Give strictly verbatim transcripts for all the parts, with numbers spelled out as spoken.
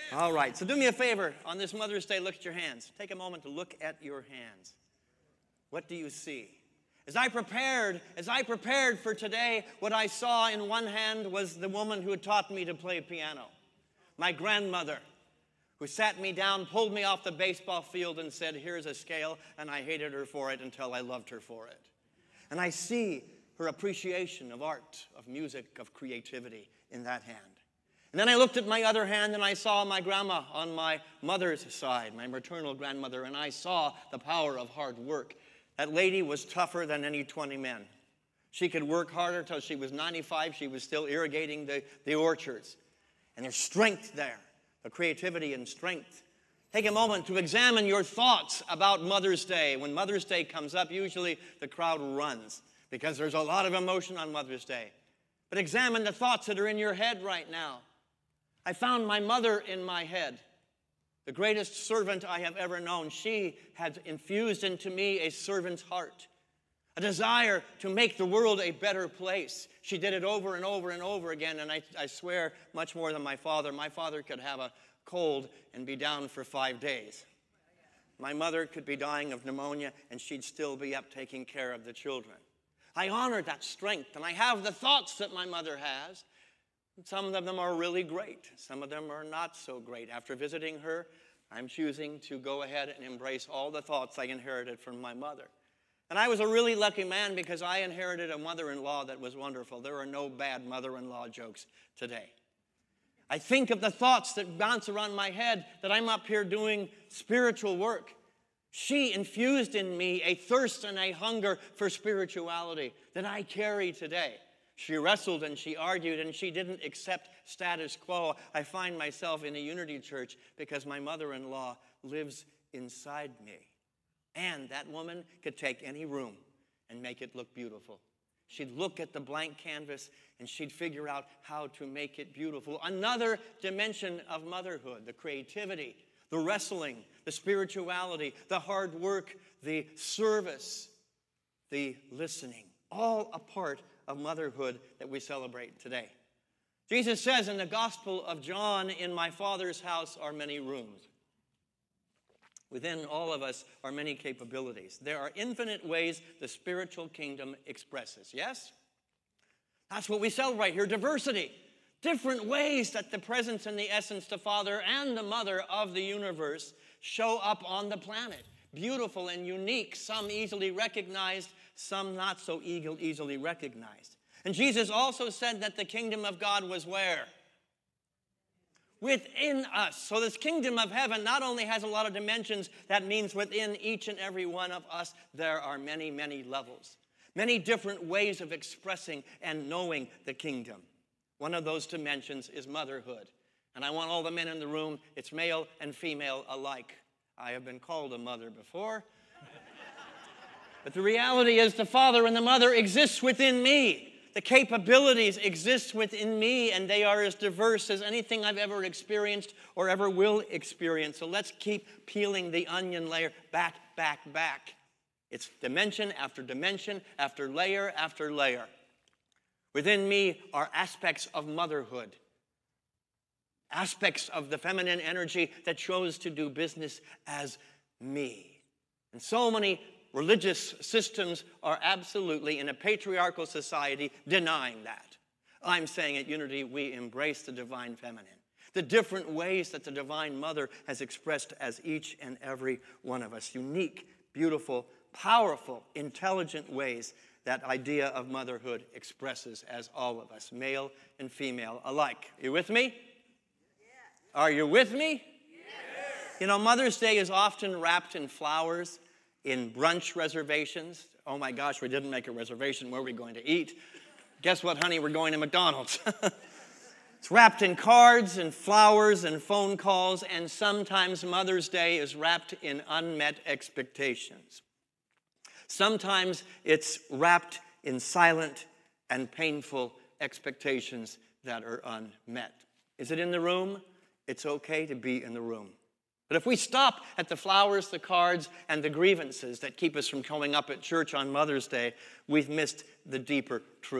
All right, so do me a favor. On this Mother's Day, look at your hands. Take a moment to look at your hands. What do you see? As I prepared, as I prepared for today, what I saw in one hand was the woman who had taught me to play piano. My grandmother, who sat me down, pulled me off the baseball field and said, here's a scale, and I hated her for it until I loved her for it. And I see her appreciation of art, of music, of creativity in that hand. And then I looked at my other hand and I saw my grandma on my mother's side, my maternal grandmother, and I saw the power of hard work. That lady was tougher than any twenty men. She could work harder till she was ninety-five. She was still irrigating the, the orchards. And there's strength there, the creativity and strength. Take a moment to examine your thoughts about Mother's Day. When Mother's Day comes up, usually the crowd runs because there's a lot of emotion on Mother's Day. But examine the thoughts that are in your head right now. I found my mother in my head, the greatest servant I have ever known. She had infused into me a servant's heart, a desire to make the world a better place. She did it over and over and over again, and I, I swear much more than my father. My father could have a cold and be down for five days. My mother could be dying of pneumonia, and she'd still be up taking care of the children. I honor that strength, and I have the thoughts that my mother has. Some of them are really great. Some of them are not so great. After visiting her, I'm choosing to go ahead and embrace all the thoughts I inherited from my mother. And I was a really lucky man because I inherited a mother-in-law that was wonderful. There are no bad mother-in-law jokes today. I think of the thoughts that bounce around my head that I'm up here doing spiritual work. She infused in me a thirst and a hunger for spirituality that I carry today. She wrestled and she argued and she didn't accept status quo. I find myself in a Unity Church because my mother-in-law lives inside me. And that woman could take any room and make it look beautiful. She'd look at the blank canvas and she'd figure out how to make it beautiful. Another dimension of motherhood, the creativity, the wrestling, the spirituality, the hard work, the service, the listening, all a part of motherhood that we celebrate today. Jesus says in the Gospel of John, in my Father's house are many rooms. Within all of us are many capabilities. There are infinite ways the spiritual kingdom expresses. Yes? That's what we celebrate here, diversity. Different ways that the presence and the essence, the Father and the Mother of the universe show up on the planet. Beautiful and unique, some easily recognized, some not so easily recognized. And Jesus also said that the kingdom of God was where? Within us. So this kingdom of heaven not only has a lot of dimensions, that means within each and every one of us there are many, many levels. Many different ways of expressing and knowing the kingdom. One of those dimensions is motherhood. And I want all the men in the room, it's male and female alike. I have been called a mother before. But the reality is the father and the mother exists within me. The capabilities exist within me, and they are as diverse as anything I've ever experienced or ever will experience. So let's keep peeling the onion layer back, back, back. It's dimension after dimension after layer after layer. Within me are aspects of motherhood, aspects of the feminine energy that chose to do business as me. And so many religious systems are absolutely, in a patriarchal society, denying that. I'm saying at Unity, we embrace the divine feminine. The different ways that the divine mother has expressed as each and every one of us. Unique, beautiful, powerful, intelligent ways that idea of motherhood expresses as all of us, male and female alike. You with me? Yes. Are you with me? Yes. You know, Mother's Day is often wrapped in flowers, in brunch reservations. Oh my gosh, we didn't make a reservation. Where are we going to eat? Guess what, honey? We're going to McDonald's. It's wrapped in cards and flowers and phone calls, and sometimes Mother's Day is wrapped in unmet expectations. Sometimes it's wrapped in silent and painful expectations that are unmet. Is it in the room? It's okay to be in the room. But if we stop at the flowers, the cards, and the grievances that keep us from showing up at church on Mother's Day, we've missed the deeper truth.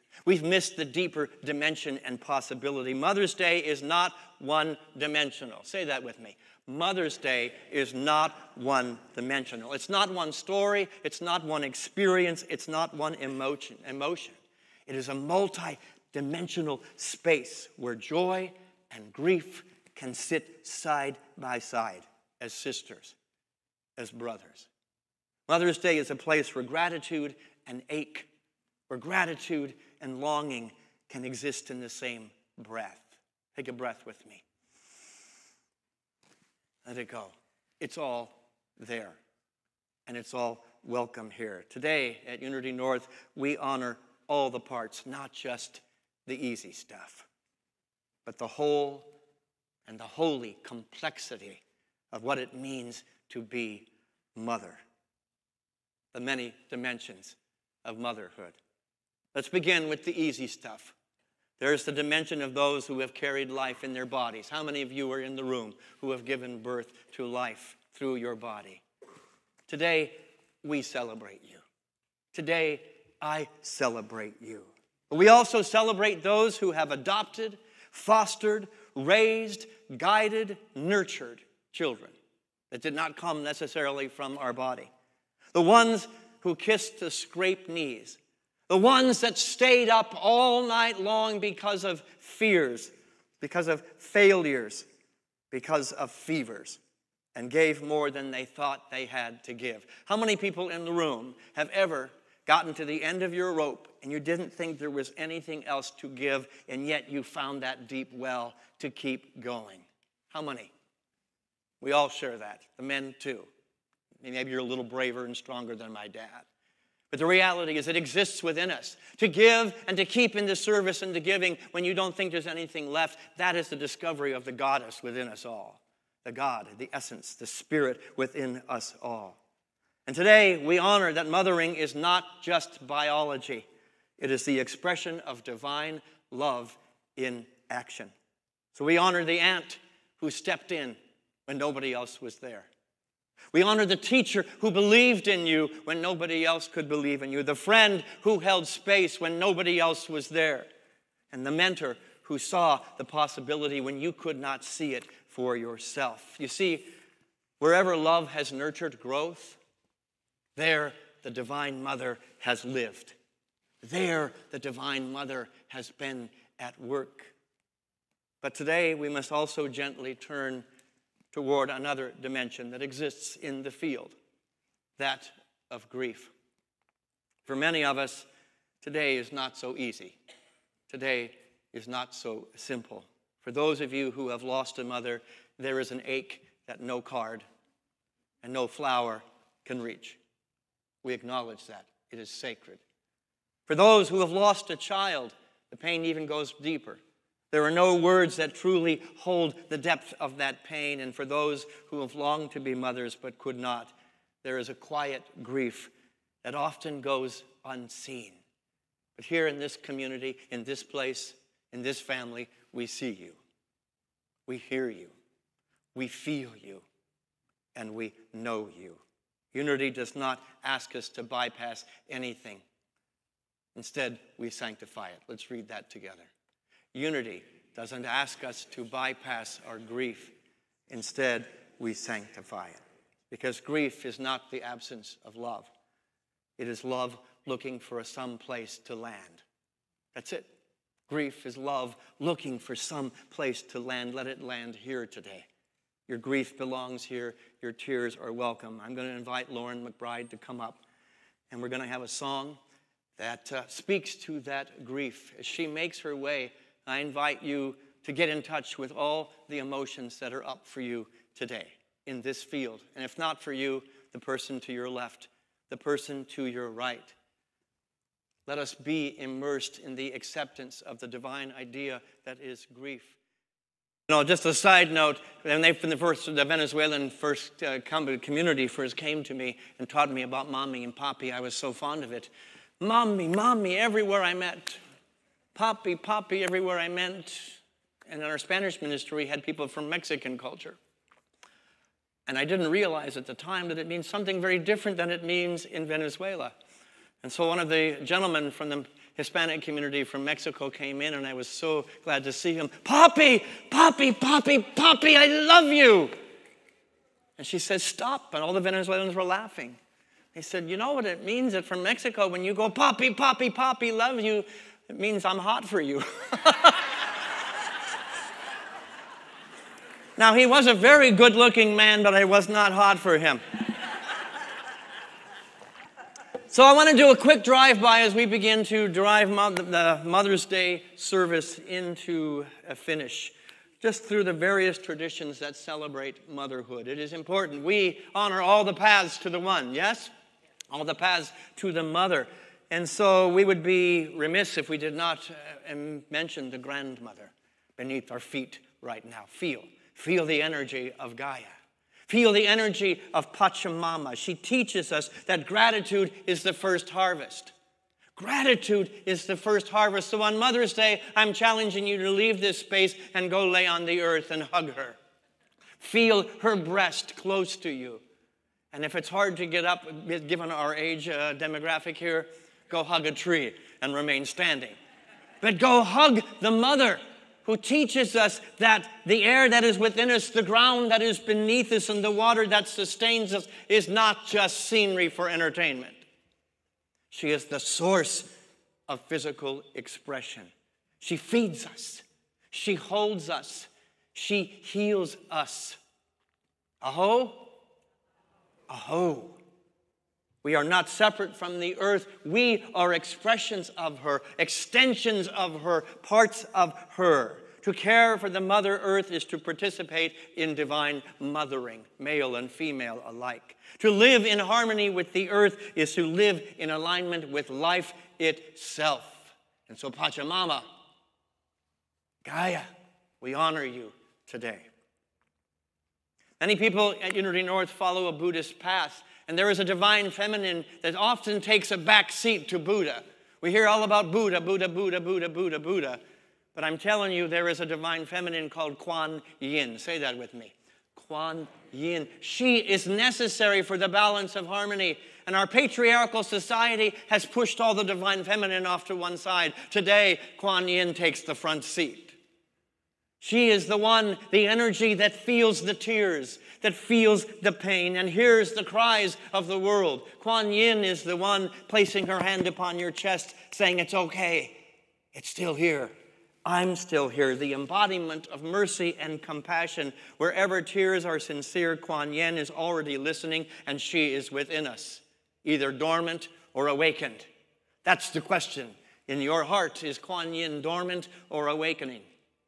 We've missed the deeper dimension and possibility. Mother's Day is not one-dimensional. Say that with me. Mother's Day is not one-dimensional. It's not one story. It's not one experience. It's not one emotion. emotion. It is a multi-dimensional space where joy and grief can sit side by side as sisters, as brothers. Mother's Day is a place where gratitude and ache, where gratitude and longing can exist in the same breath. Take a breath with me. Let it go. It's all there, and it's all welcome here. Today at Unity North, we honor all the parts, not just the easy stuff, but the whole and the holy complexity of what it means to be mother. The many dimensions of motherhood. Let's begin with the easy stuff. There's the dimension of those who have carried life in their bodies. How many of you are in the room who have given birth to life through your body? Today, we celebrate you. Today, I celebrate you. But we also celebrate those who have adopted, fostered, raised, guided, nurtured children that did not come necessarily from our body. The ones who kissed the scraped knees. The ones that stayed up all night long because of fears, because of failures, because of fevers, and gave more than they thought they had to give. How many people in the room have ever gotten to the end of your rope and you didn't think there was anything else to give, and yet you found that deep well to keep going? How many? We all share that. The men too. Maybe you're a little braver and stronger than my dad. But the reality is it exists within us. To give and to keep in the service and the giving when you don't think there's anything left, that is the discovery of the goddess within us all. The God, the essence, the spirit within us all. And today we honor that mothering is not just biology. It is the expression of divine love in action. So we honor the aunt who stepped in when nobody else was there. We honor the teacher who believed in you when nobody else could believe in you. The friend who held space when nobody else was there. And the mentor who saw the possibility when you could not see it for yourself. You see, wherever love has nurtured growth, there the Divine Mother has lived. There the Divine Mother has been at work. But today we must also gently turn toward another dimension that exists in the field, that of grief. For many of us, today is not so easy. Today is not so simple. For those of you who have lost a mother, there is an ache that no card and no flower can reach. We acknowledge that. It is sacred. For those who have lost a child, the pain even goes deeper. There are no words that truly hold the depth of that pain. And for those who have longed to be mothers but could not, there is a quiet grief that often goes unseen. But here in this community, in this place, in this family, we see you. We hear you. We feel you. And we know you. Unity does not ask us to bypass anything. Instead, we sanctify it. Let's read that together. Unity doesn't ask us to bypass our grief. Instead, we sanctify it. Because grief is not the absence of love. It is love looking for some place to land. That's it. Grief is love looking for some place to land. Let it land here today. Your grief belongs here. Your tears are welcome. I'm going to invite Lauren McBride to come up, and we're going to have a song that uh, speaks to that grief. As she makes her way, I invite you to get in touch with all the emotions that are up for you today in this field. And if not for you, the person to your left, the person to your right. Let us be immersed in the acceptance of the divine idea that is grief. You know, just a side note, when they, from the first, the Venezuelan first uh, community first came to me and taught me about mommy and papi, I was so fond of it. Mommy, mommy, everywhere I met. Papi, papi, everywhere I met. And in our Spanish ministry, we had people from Mexican culture. And I didn't realize at the time that it means something very different than it means in Venezuela. And so one of the gentlemen from the Hispanic community from Mexico came in, and I was so glad to see him. Papi, Papi, Papi, Papi, I love you. And she said, stop. And all the Venezuelans were laughing. They said, you know what it means that from Mexico, when you go, Papi, Papi, Papi, love you, it means I'm hot for you. Now, he was a very good-looking man, but I was not hot for him. So I want to do a quick drive-by as we begin to drive mo- the Mother's Day service into a finish, just through the various traditions that celebrate motherhood. It is important. We honor all the paths to the one, yes? All the paths to the mother. And so we would be remiss if we did not uh, mention the grandmother beneath our feet right now. Feel. Feel the energy of Gaia. Feel the energy of Pachamama. She teaches us that gratitude is the first harvest. Gratitude is the first harvest. So on Mother's Day, I'm challenging you to leave this space and go lay on the earth and hug her. Feel her breast close to you. And if it's hard to get up, given our age uh, demographic here, go hug a tree and remain standing. But go hug the mother who teaches us that the air that is within us, the ground that is beneath us, and the water that sustains us is not just scenery for entertainment. She is the source of physical expression. She feeds us. She holds us. She heals us. Aho? Aho. We are not separate from the earth. We are expressions of her, extensions of her, parts of her. To care for the Mother Earth is to participate in divine mothering, male and female alike. To live in harmony with the earth is to live in alignment with life itself. And so Pachamama, Gaia, we honor you today. Many people at Unity North follow a Buddhist path, and there is a divine feminine that often takes a back seat to Buddha. We hear all about Buddha, Buddha, Buddha, Buddha, Buddha, Buddha. But I'm telling you, there is a divine feminine called Kuan Yin. Say that with me. Kuan Yin. She is necessary for the balance of harmony. And our patriarchal society has pushed all the divine feminine off to one side. Today, Kuan Yin takes the front seat. She is the one, the energy that feels the tears, that feels the pain, and hears the cries of the world. Kuan Yin is the one placing her hand upon your chest, saying, it's okay, it's still here. I'm still here, the embodiment of mercy and compassion. Wherever tears are sincere, Kuan Yin is already listening, and she is within us, either dormant or awakened. That's the question. In your heart, is Kuan Yin dormant or awakening?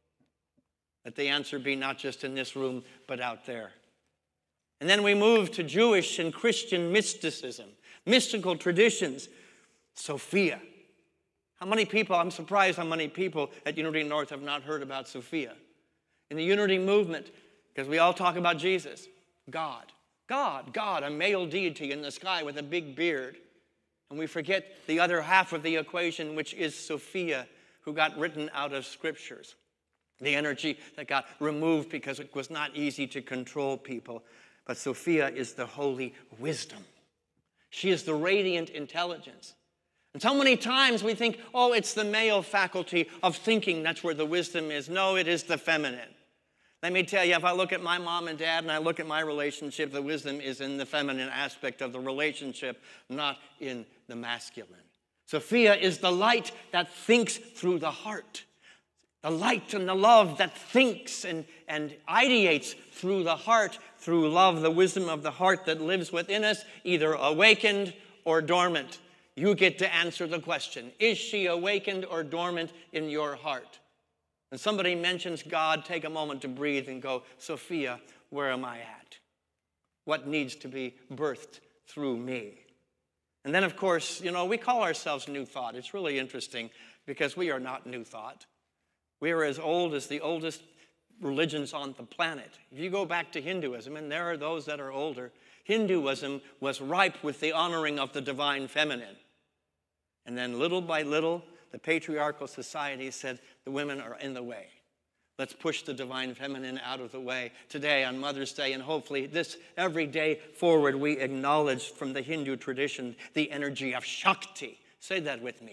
Let the answer be not just in this room, but out there. And then we move to Jewish and Christian mysticism, mystical traditions. Sophia. How many people, I'm surprised how many people at Unity North have not heard about Sophia. In the Unity movement, because we all talk about Jesus, God. God, God, a male deity in the sky with a big beard. And we forget the other half of the equation, which is Sophia, who got written out of scriptures. The energy that got removed because it was not easy to control people. But Sophia is the holy wisdom. She is the radiant intelligence. And so many times we think, oh, it's the male faculty of thinking that's where the wisdom is. No, it is the feminine. Let me tell you, if I look at my mom and dad and I look at my relationship, the wisdom is in the feminine aspect of the relationship, not in the masculine. Sophia is the light that thinks through the heart. The light and the love that thinks and, and ideates through the heart, through love, the wisdom of the heart that lives within us, either awakened or dormant. You get to answer the question, is she awakened or dormant in your heart? When somebody mentions God, take a moment to breathe and go, Sophia, where am I at? What needs to be birthed through me? And then, of course, you know, we call ourselves New Thought. It's really interesting because we are not New Thought. We are as old as the oldest religions on the planet. If you go back to Hinduism, and there are those that are older, Hinduism was ripe with the honoring of the divine feminine. And then little by little, the patriarchal society said the women are in the way. Let's push the divine feminine out of the way. Today on Mother's Day, and hopefully this every day forward, we acknowledge from the Hindu tradition the energy of Shakti. Say that with me.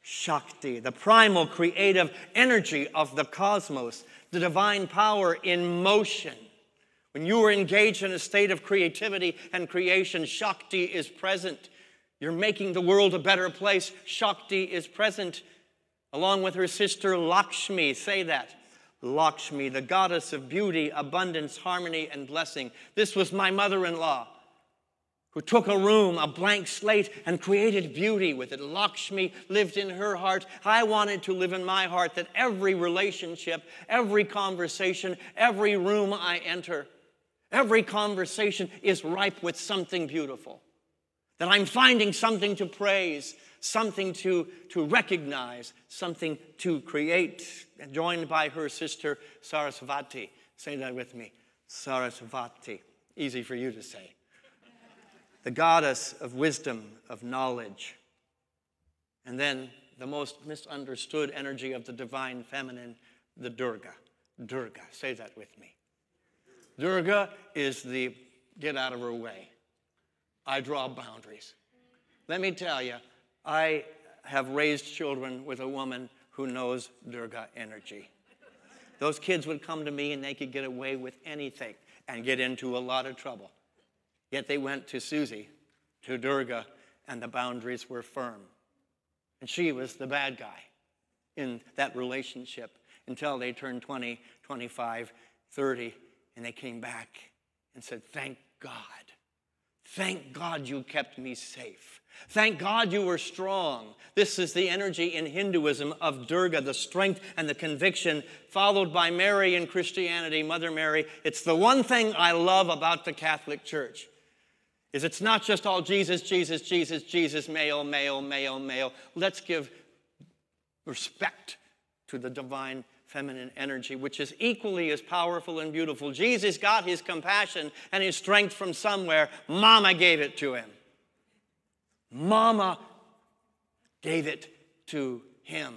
Shakti, the primal creative energy of the cosmos, the divine power in motion. When you are engaged in a state of creativity and creation, Shakti is present. You're making the world a better place. Shakti is present, along with her sister Lakshmi. Say that. Lakshmi, the goddess of beauty, abundance, harmony, and blessing. This was my mother-in-law, who took a room, a blank slate, and created beauty with it. Lakshmi lived in her heart. I wanted to live in my heart, that every relationship, every conversation, every room I enter, every conversation is ripe with something beautiful. That I'm finding something to praise, something to, to recognize, something to create. Joined by her sister Sarasvati. Say that with me. Sarasvati. Easy for you to say. The goddess of wisdom, of knowledge. And then the most misunderstood energy of the divine feminine, the Durga. Durga. Say that with me. Durga is the get out of her way. I draw boundaries. Let me tell you, I have raised children with a woman who knows Durga energy. Those kids would come to me and they could get away with anything and get into a lot of trouble. Yet they went to Susie, to Durga, and the boundaries were firm. And she was the bad guy in that relationship until they turned twenty, twenty-five, thirty, and they came back and said, thank God. Thank God you kept me safe. Thank God you were strong. This is the energy in Hinduism of Durga, the strength and the conviction, followed by Mary in Christianity, Mother Mary. It's the one thing I love about the Catholic Church, is it's not just all Jesus, Jesus, Jesus, Jesus, male, male, male, male. Let's give respect to the divine feminine energy, which is equally as powerful and beautiful. Jesus got his compassion and his strength from somewhere. Mama gave it to him. Mama gave it to him.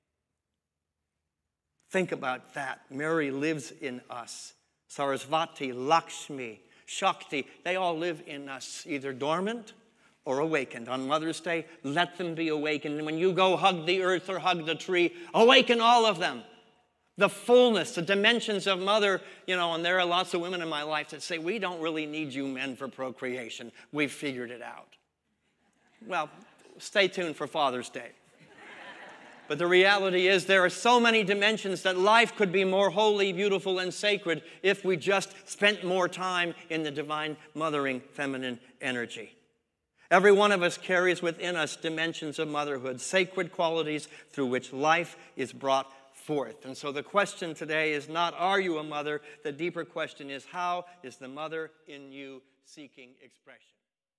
Think about that. Mary lives in us. Sarasvati, Lakshmi, Shakti, they all live in us, either dormant or awakened. On Mother's Day, let them be awakened. And when you go hug the earth or hug the tree, awaken all of them. The fullness, the dimensions of Mother, you know, and there are lots of women in my life that say, we don't really need you men for procreation. We've figured it out. Well, stay tuned for Father's Day. But the reality is there are so many dimensions that life could be more holy, beautiful, and sacred if we just spent more time in the divine mothering feminine energy. Every one of us carries within us dimensions of motherhood, sacred qualities through which life is brought forth. And so the question today is not, are you a mother? The deeper question is, how is the mother in you seeking expression?